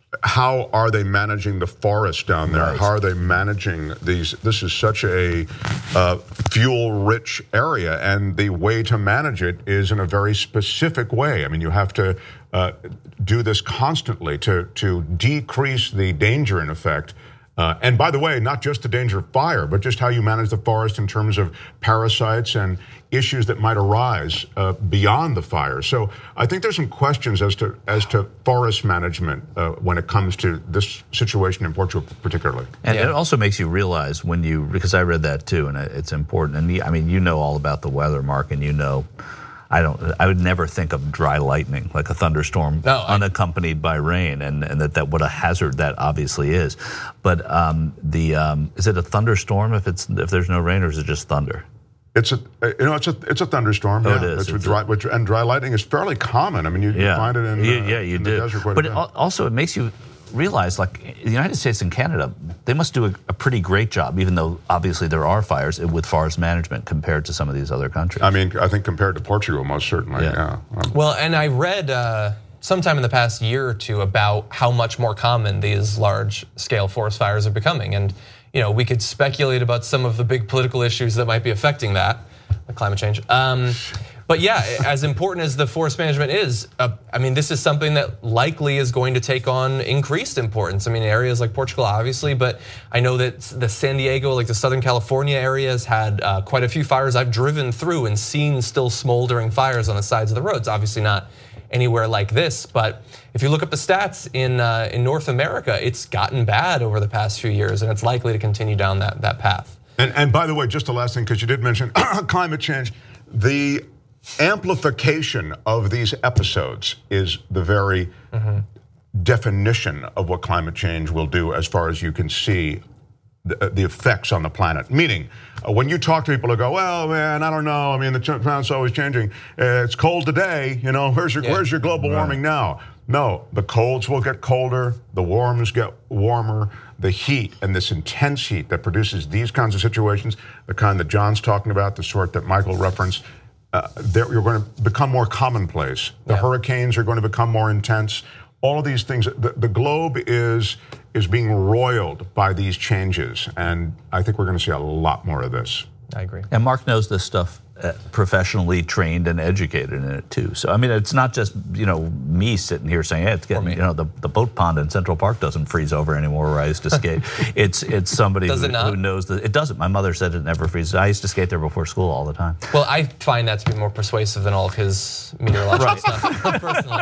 how are they managing the forest down there? Right. How are they managing these? This is such a uh, fuel-rich area, and the way to manage it is in a very specific way. I mean, you have to uh, do this constantly to, to decrease the danger, in effect. Uh, and by the way, not just the danger of fire, but just how you manage the forest in terms of parasites and issues that might arise uh, beyond the fire. So I think there's some questions as to as to forest management uh, when it comes to this situation in Portugal particularly. And yeah. it also makes you realize when you, because I read that too, and it's important. And I mean, you know all about the weather, Mark, and you know, I don't. I would never think of dry lightning, like a thunderstorm no, I, unaccompanied by rain, and, and that, that what a hazard that obviously is. But um, the um, is it a thunderstorm if it's if there's no rain, or is it just thunder? It's a you know it's a it's a thunderstorm. Oh, yeah. it is. It's it's dry, which, and dry lightning is fairly common. I mean, you, yeah. you find it in yeah, uh, yeah you in do. the desert quite but a bit. It also it makes you realize, like the United States and Canada, they must do a, a pretty great job, even though obviously there are fires, with forest management compared to some of these other countries. I mean, I think compared to Portugal, most certainly. Yeah. yeah. Um, well, and I read uh, sometime in the past year or two about how much more common these large-scale forest fires are becoming, and you know, we could speculate about some of the big political issues that might be affecting that, like climate change. Um, But yeah, as important as the forest management is, uh, I mean, this is something that likely is going to take on increased importance. I mean, areas like Portugal, obviously, but I know that the San Diego, like the Southern California areas, had uh, quite a few fires. I've driven through and seen still smoldering fires on the sides of the roads. Obviously not anywhere like this, but if you look up the stats in uh, in North America, it's gotten bad over the past few years, and it's likely to continue down that that path. And and by the way, just the last thing, because you did mention climate change, the amplification of these episodes is the very mm-hmm. definition of what climate change will do, as far as you can see the, the effects on the planet. Meaning, uh, when you talk to people who go, well, man, I don't know, I mean, the planet's always changing. Uh, it's cold today, you know, where's your, yeah. where's your global right. warming now? No, the colds will get colder, the warms get warmer, the heat and this intense heat that produces these kinds of situations, the kind that John's talking about, the sort that Michael referenced, Uh, you're going to become more commonplace. The yeah. hurricanes are going to become more intense. All of these things. The, the globe is is being roiled by these changes, and I think we're going to see a lot more of this. I agree. And Mark knows this stuff, uh, professionally trained and educated in it too. So I mean, it's not just you know me sitting here saying, hey, it's getting, you know, the, the boat pond in Central Park doesn't freeze over anymore where I used to skate. it's it's somebody Does who, it not? who knows that it doesn't. My mother said it never freezes. I used to skate there before school all the time. Well, I find that to be more persuasive than all of his meteorological stuff, personally.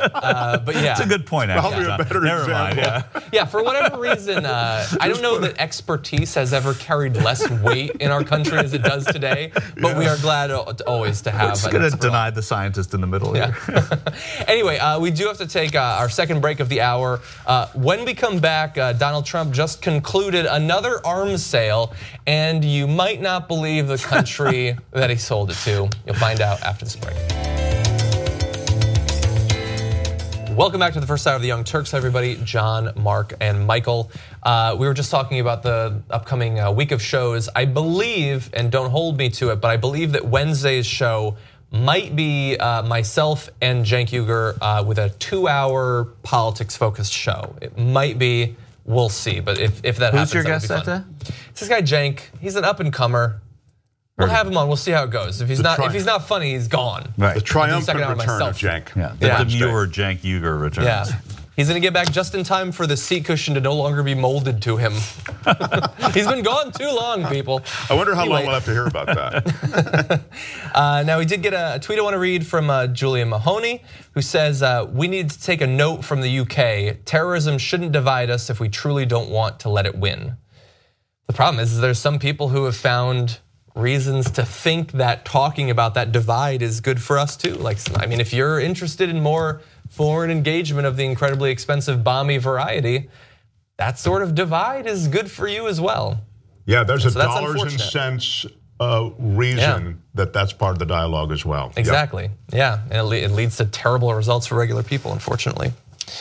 Uh, but yeah, it's a good point. Actually, probably a better Never example. mind. Yeah. Yeah, for whatever reason, uh, I don't know that expertise has ever carried less weight in our country as it does today. But yeah. we are glad always to have. It's going to deny the scientist in the middle yeah. here. Anyway, uh, we do have to take uh, our second break of the hour. Uh, when we come back, uh, Donald Trump just concluded another arms sale, and you might not believe the country that he sold it to. You'll find out after this break. Welcome back to the first hour of the Young Turks, everybody. John, Mark, and Michael. Uh, we were just talking about the upcoming uh, week of shows. I believe, and don't hold me to it, but I believe that Wednesday's show might be uh, myself and Cenk Uygur uh, with a two-hour politics-focused show. It might be. We'll see. But if if that Who's happens, your that guest would that be fun. day? It's this guy Cenk. He's an up-and-comer. We'll have him on. We'll see how it goes. If he's The not, tri- if he's not funny, he's gone. Right. The triumphant second hour return of myself. Cenk. Yeah, the Yeah. demure Cenk Uygur returns. Yeah, he's going to get back just in time for the seat cushion to no longer be molded to him. He's been gone too long, people. I wonder how Anyway. long we'll have to hear about that. uh, now we did get a, a tweet I want to read from uh, Julian Mahoney, who says uh, we need to take a note from the U K. Terrorism shouldn't divide us if we truly don't want to let it win. The problem is, is there's some people who have found reasons to think that talking about that divide is good for us too. Like, I mean, if you're interested in more foreign engagement of the incredibly expensive bomby variety, that sort of divide is good for you as well. Yeah, there's a So that's dollars and unfortunate. cents uh, reason Yeah. that that's part of the dialogue as well. Yep. Exactly. Yeah, and it, le- it leads to terrible results for regular people, unfortunately.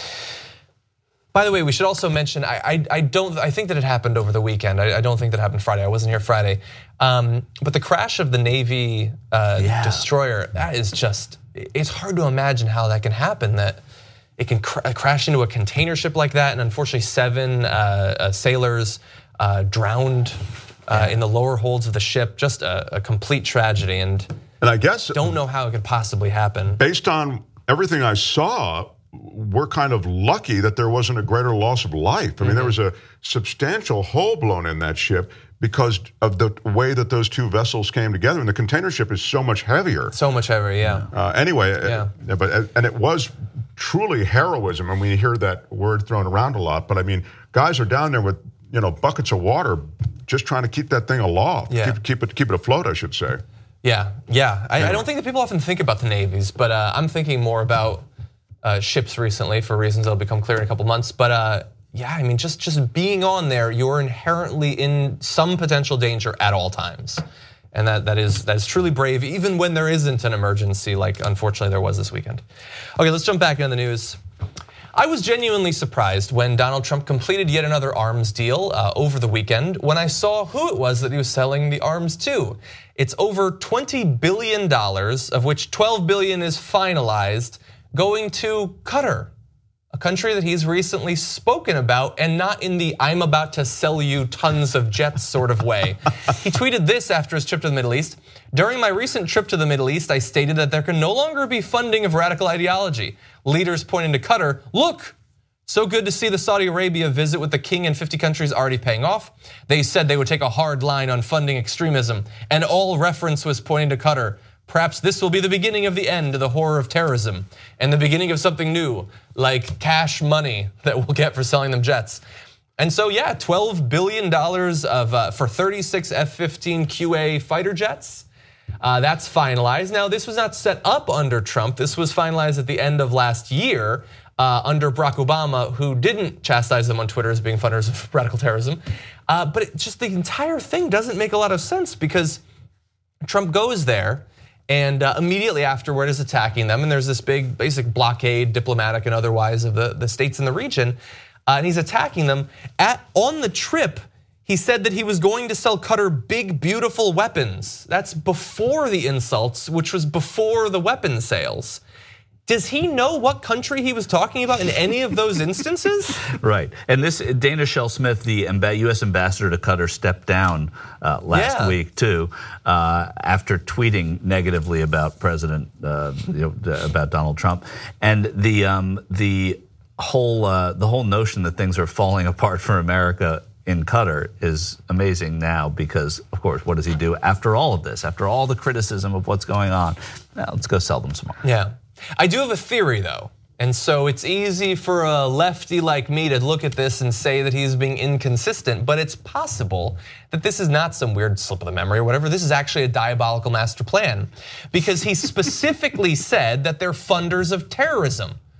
By the way, we should also mention, I, I, I don't, I think that it happened over the weekend. I, I don't think that happened Friday. I wasn't here Friday. Um, but the crash of the Navy uh, Yeah. destroyer, that is just, it's hard to imagine how that can happen, that it can cr- crash into a container ship like that. And unfortunately, seven uh, uh, sailors uh, drowned uh, in the lower holds of the ship. Just a, a complete tragedy. And And I guess don't know how it could possibly happen. based on everything I saw, we're kind of lucky that there wasn't a greater loss of life. I mean, there was a substantial hole blown in that ship because of the way that those two vessels came together. And the container ship is so much heavier. So much heavier, yeah. Uh, anyway, Yeah. uh, but and it was truly heroism, and we hear that word thrown around a lot. But I mean, guys are down there with you know buckets of water, just trying to keep that thing aloft, Yeah. keep, keep it keep it afloat, I should say. Yeah, yeah. I, I don't think that people often think about the navies, but uh, I'm thinking more about uh, ships recently for reasons that'll become clear in a couple months. But uh, yeah, I mean, just just being on there, you're inherently in some potential danger at all times, and that that is that is truly brave, even when there isn't an emergency, like unfortunately there was this weekend. Okay, let's jump back into the news. I was genuinely surprised when Donald Trump completed yet another arms deal uh, over the weekend when I saw who it was that he was selling the arms to. It's over twenty billion dollars, of which twelve billion dollars is finalized, going to Qatar, a country that he's recently spoken about, and not in the I'm about to sell you tons of jets sort of way. He tweeted this after his trip to the Middle East. During my recent trip to the Middle East, I stated that there can no longer be funding of radical ideology. Leaders pointing to Qatar, look, so good to see the Saudi Arabia visit with the king and fifty countries already paying off. They said they would take a hard line on funding extremism, and all reference was pointing to Qatar. Perhaps this will be the beginning of the end of the horror of terrorism and the beginning of something new, like cash money that we'll get for selling them jets. And so, yeah, twelve billion dollars of uh, for thirty-six F fifteen Q A fighter jets. Uh, that's finalized. Now, this was not set up under Trump. This was finalized at the end of last year uh, under Barack Obama, who didn't chastise them on Twitter as being funders of radical terrorism. Uh, but it, just the entire thing doesn't make a lot of sense because Trump goes there and uh, immediately afterward is attacking them. And there's this big basic blockade, diplomatic and otherwise, of the, the states in the region. Uh, and he's attacking them. At, on the trip, he said that he was going to sell Qatar big, beautiful weapons. That's before the insults, which was before the weapon sales. Does he know what country he was talking about in any of those instances? Right, and this Dana Shell Smith, the U S ambassador to Qatar, stepped down uh, last Yeah. week too, uh, after tweeting negatively about President, uh, you know, about Donald Trump, and the um, the whole uh, the whole notion that things are falling apart for America in Qatar is amazing now because, of course, what does he do after all of this? After all the criticism of what's going on, now let's go sell them some more. Yeah. I do have a theory, though. And so it's easy for a lefty like me to look at this and say that he's being inconsistent, but it's possible that this is not some weird slip of the memory or whatever. This is actually a diabolical master plan because he specifically said that they're funders of terrorism.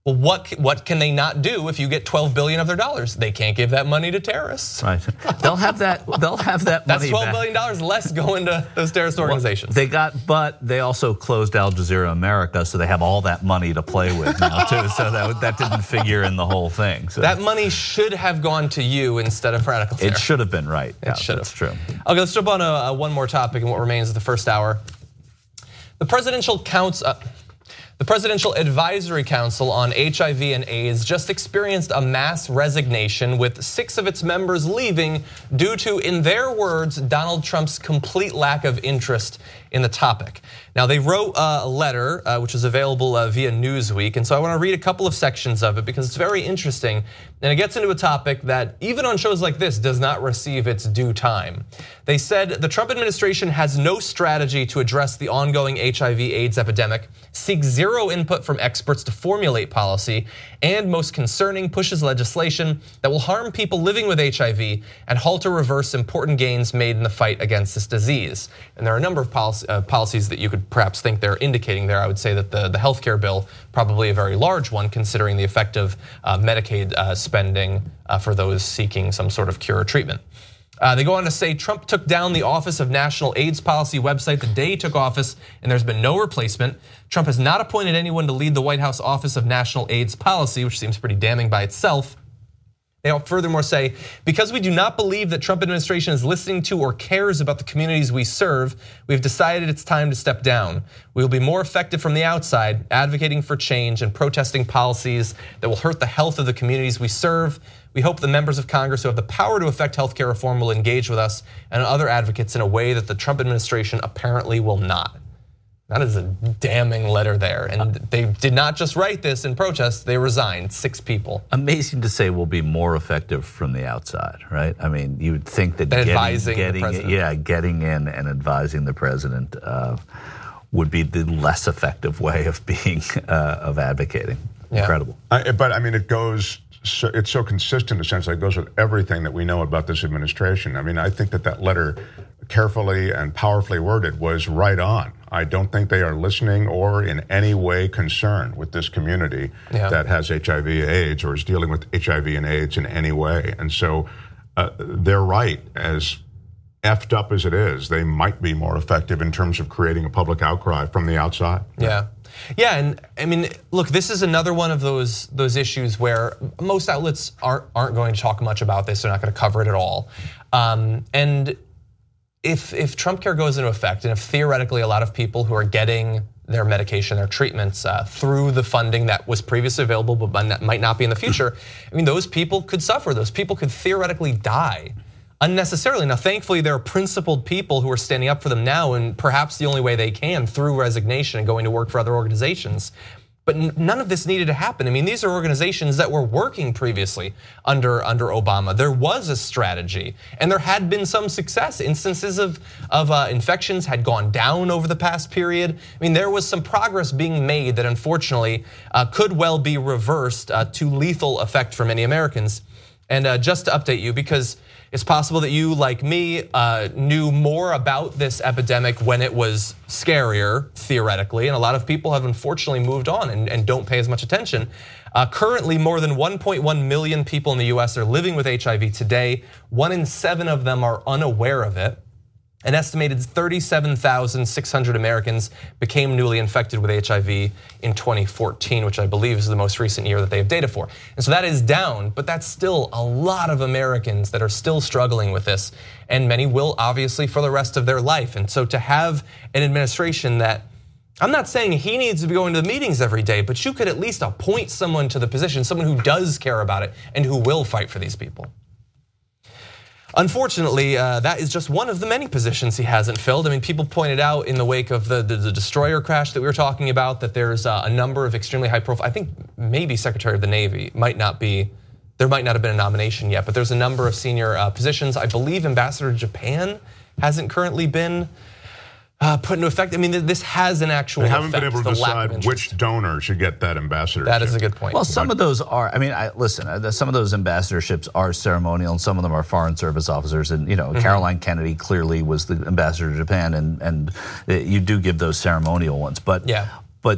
Well, what what can they not do if you get twelve billion of their dollars? They can't give that money to terrorists. Right. They'll have that. They'll have that money. That's twelve billion dollars less going to those terrorist organizations. Well, they got, but they also closed Al Jazeera America, so they have all that money to play with now too. So that that didn't figure in the whole thing. So that money should have gone to you instead of radical terror. It should have been right. It yeah, should have. That's true. Okay, let's jump on a, a one more topic in what remains of the first hour. The presidential counts. Uh, The Presidential Advisory Council on H I V and AIDS just experienced a mass resignation, with six of its members leaving due to, in their words, Donald Trump's complete lack of interest in the topic. Now, they wrote a letter, uh, which is available uh, via Newsweek, and so I want to read a couple of sections of it because it's very interesting, and it gets into a topic that, even on shows like this, does not receive its due time. They said the Trump administration has no strategy to address the ongoing H I V AIDS epidemic, seeks zero input from experts to formulate policy, and most concerning, pushes legislation that will harm people living with H I V and halt or reverse important gains made in the fight against this disease. And there are a number of policy, uh, policies that you could perhaps think they're indicating there. I would say that the, the healthcare bill, probably a very large one, considering the effect of uh, Medicaid uh, spending uh, for those seeking some sort of cure or treatment. Uh, they go on to say Trump took down the Office of National AIDS Policy website the day he took office, and there's been no replacement. Trump has not appointed anyone to lead the White House Office of National AIDS Policy, which seems pretty damning by itself. They furthermore say, because we do not believe that Trump administration is listening to or cares about the communities we serve, we've decided it's time to step down. We will be more effective from the outside, advocating for change and protesting policies that will hurt the health of the communities we serve. We hope the members of Congress who have the power to effect healthcare reform will engage with us and other advocates in a way that the Trump administration apparently will not. That is a damning letter there. And they did not just write this in protest, they resigned, six people. Amazing to say we'll be more effective from the outside, right? I mean, you would think that getting, advising getting, the president. Yeah, getting in and advising the president uh, would be the less effective way of being, uh, of advocating. Yeah. Incredible. I, but I mean, it goes, so, it's so consistent in a sense that it goes with everything that we know about this administration. I mean, I think that that letter, carefully and powerfully worded, was right on. I don't think they are listening or in any way concerned with this community yeah. that has H I V AIDS or is dealing with H I V and AIDS in any way. And so uh, they're right. As effed up as it is, they might be more effective in terms of creating a public outcry from the outside. Yeah. Yeah, and I mean, look, this is another one of those those issues where most outlets aren't aren't going to talk much about this. They're not going to cover it at all. Um, and If, if Trump Care goes into effect, and if theoretically a lot of people who are getting their medication, their treatments uh, through the funding that was previously available but might not be in the future, I mean, those people could suffer. Those people could theoretically die unnecessarily. Now, thankfully, there are principled people who are standing up for them now, and perhaps the only way they can, through resignation and going to work for other organizations. But none of this needed to happen. I mean, these are organizations that were working previously under, under Obama. There was a strategy, and there had been some success. Instances of, of uh, infections had gone down over the past period. I mean, there was some progress being made that unfortunately uh, could well be reversed uh, to lethal effect for many Americans. And uh, just to update you, because it's possible that you, like me, uh, knew more about this epidemic when it was scarier, theoretically, and a lot of people have unfortunately moved on and, and don't pay as much attention. Uh, currently, more than one point one million people in the U S are living with H I V today. One in seven of them are unaware of it. An estimated thirty-seven thousand six hundred Americans became newly infected with H I V in twenty fourteen, which I believe is the most recent year that they have data for. And so that is down, but that's still a lot of Americans that are still struggling with this, and many will obviously for the rest of their life. And so to have an administration that, I'm not saying he needs to be going to the meetings every day, but you could at least appoint someone to the position, someone who does care about it and who will fight for these people. Unfortunately, uh, that is just one of the many positions he hasn't filled. I mean, people pointed out in the wake of the, the, the destroyer crash that we were talking about that there's uh, a number of extremely high profile, I think maybe Secretary of the Navy might not be, there might not have been a nomination yet, but there's a number of senior uh, positions. I believe Ambassador to Japan hasn't currently been Uh, put into effect. I mean, this has an actual effect. They haven't effect, been able to decide which donor should get that ambassadorship. That is a good point. Well, some of those are, I mean, I, listen, some of those ambassadorships are ceremonial and some of them are foreign service officers. And, you know, mm-hmm. Caroline Kennedy clearly was the ambassador to Japan, and, and you do give those ceremonial ones. But, yeah. but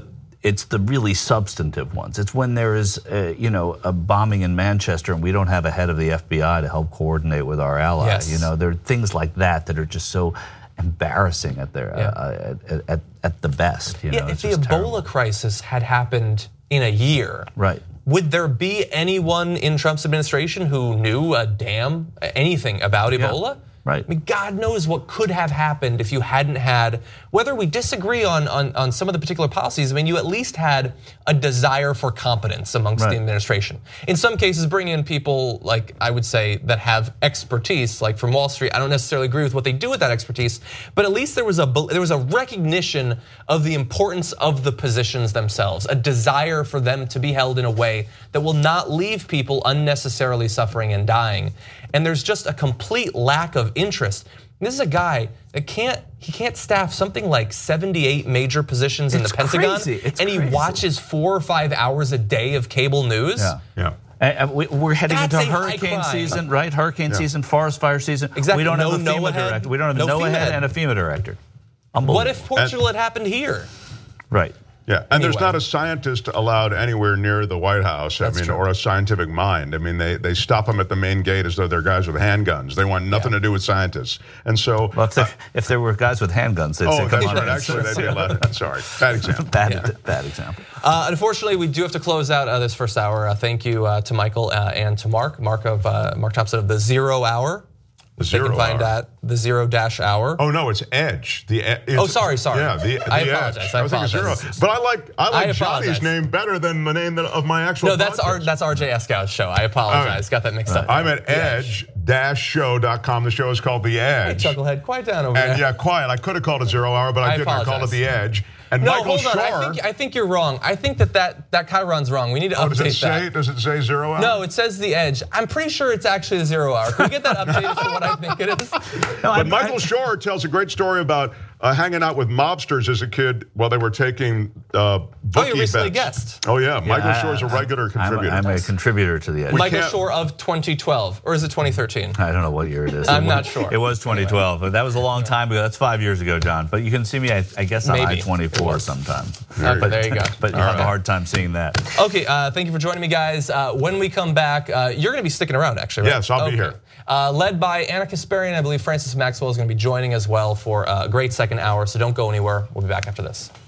it's the really substantive ones. It's when there is, a, you know, a bombing in Manchester and we don't have a head of the F B I to help coordinate with our ally. Yes. You know, there are things like that that are just so embarrassing at their yeah. uh, at, at, at the best. You know, yeah, if it's the just Ebola terrible. crisis had happened in a year, right? Would there be anyone in Trump's administration who knew a damn anything about Ebola? Yeah. Right. I mean, God knows what could have happened if you hadn't had, whether we disagree on, on, on some of the particular policies, I mean, you at least had a desire for competence amongst right. the administration. In some cases, bringing in people, like I would say, that have expertise, like from Wall Street. I don't necessarily agree with what they do with that expertise, but at least there was a there was a recognition of the importance of the positions themselves, a desire for them to be held in a way that will not leave people unnecessarily suffering and dying. And there's just a complete lack of interest. This is a guy that can't, he can't staff something like seventy-eight major positions in It's the Pentagon. crazy. It's and he crazy. watches four or five hours a day of cable news. Yeah. Yeah. Uh, we- We're heading That's into a high hurricane crime. season, right? Hurricane Yeah. season, forest fire season. Exactly. We don't No have a FEMA NOAA head, director. We don't have no a NOAA FEMA head head. and a FEMA director. Unbelievable. What if Portugal had happened here? Right. Yeah, and there's Anyway. not a scientist allowed anywhere near the White House. I That's mean, true. or a scientific mind. I mean, they, they stop them at the main gate as though they're guys with handguns. They want nothing Yeah. to do with scientists. And so, Well, if there, if there were guys with handguns, they'd say, oh, come that's on right. in. Actually, they'd be allowed. Sorry, bad example. Bad, Yeah. bad example. Uh, unfortunately, we do have to close out uh, this first hour. Uh, thank you uh, to Michael uh, and to Mark, Mark of uh, Mark Thompson of the Zero Hour. The They Zero can find Hour. at the Zero Dash Hour. Oh no, it's Edge. The e- it's, Oh, sorry, sorry. Yeah, the, the I Edge. apologize, I I was thinking apologize. Zero, but I like I like I Johnny's apologize. name better than the name that, of my actual. No, that's podcast. our that's R J Eskow's show. I apologize. Got that mixed up. I'm at The edge dash show dot com. The show is called The Hey, Edge. Chucklehead, quiet down over And there. yeah, quiet. I could have called it Zero Hour, but I, I didn't. I called it apologize. The Edge. And No, Michael hold on. Shore. I think I think you're wrong. I think that that, that Chiron's wrong. We need to oh, does update it say? that. Does it say Zero Hour? No, it says the Edge. I'm pretty sure it's actually the Zero Hour. Can we get that updated to what I think it is? No, I- But Michael I- Shore tells a great story about uh, hanging out with mobsters as a kid while they were taking uh, bookie Oh, you recently bets. guessed. Oh yeah, Michael I- Shore's a regular I'm, contributor. I'm a contributor to the Edge. Michael can't- Shore of twenty twelve, or is it twenty thirteen? I don't know what year it is. I'm It not was- sure. It was twenty twelve, but that was a long time ago. That's five years ago, John. But you can see me, I, I guess, on Maybe. I twenty-four sometime. Okay, there you go. But you All have a right. hard time seeing that. Okay, uh, thank you for joining me, guys. Uh, when we come back, uh, you're going to be sticking around, actually, right? Yes, I'll be Okay. here. Uh, led by Anna Kasparian, I believe Francis Maxwell is going to be joining as well for a great second hour, so don't go anywhere. We'll be back after this.